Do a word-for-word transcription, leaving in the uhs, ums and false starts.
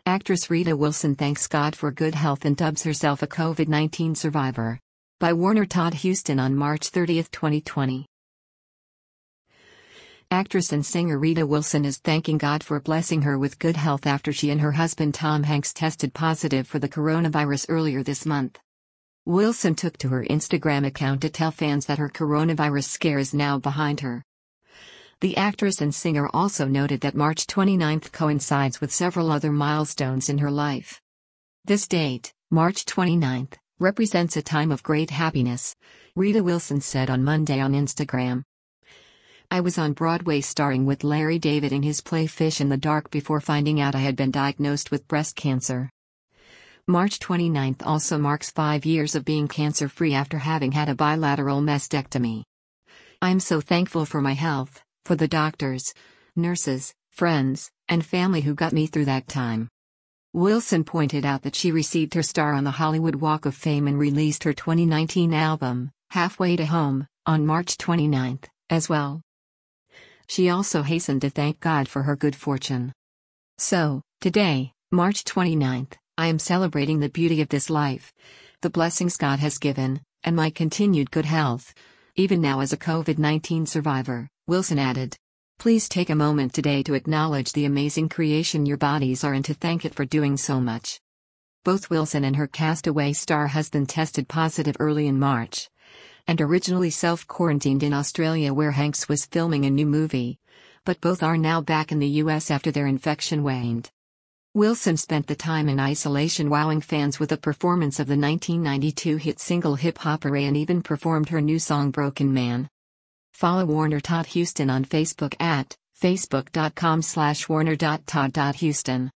Actress Rita Wilson thanks God for good health and dubs herself a COVID nineteen survivor. By Warner Todd Huston on March thirtieth, twenty twenty. Actress and singer Rita Wilson is thanking God for blessing her with good health after she and her husband Tom Hanks tested positive for the coronavirus earlier this month. Wilson took to her Instagram account to tell fans that her coronavirus scare is now behind her. The actress and singer also noted that March twenty-ninth coincides with several other milestones in her life. This date, March twenty-ninth, represents a time of great happiness, Rita Wilson said on Monday on Instagram. I was on Broadway starring with Larry David in his play Fish in the Dark before finding out I had been diagnosed with breast cancer. March twenty-ninth also marks five years of being cancer-free after having had a bilateral mastectomy. I'm so thankful for my health, for the doctors, nurses, friends, and family who got me through that time. Wilson pointed out that she received her star on the Hollywood Walk of Fame and released her twenty nineteen album, Halfway to Home, on March twenty-ninth, as well. She also hastened to thank God for her good fortune. So, today, March twenty-ninth, I am celebrating the beauty of this life, the blessings God has given, and my continued good health, even now as a COVID nineteen survivor, Wilson added. Please take a moment today to acknowledge the amazing creation your bodies are and to thank it for doing so much. Both Wilson and her Castaway star husband tested positive early in March, and originally self-quarantined in Australia where Hanks was filming a new movie, but both are now back in the U S after their infection waned. Wilson spent the time in isolation wowing fans with a performance of the nineteen ninety-two hit single Hip Hoppery and even performed her new song Broken Man. Follow Warner Todd Huston on Facebook at facebook dot com slash warner dot todd dot huston.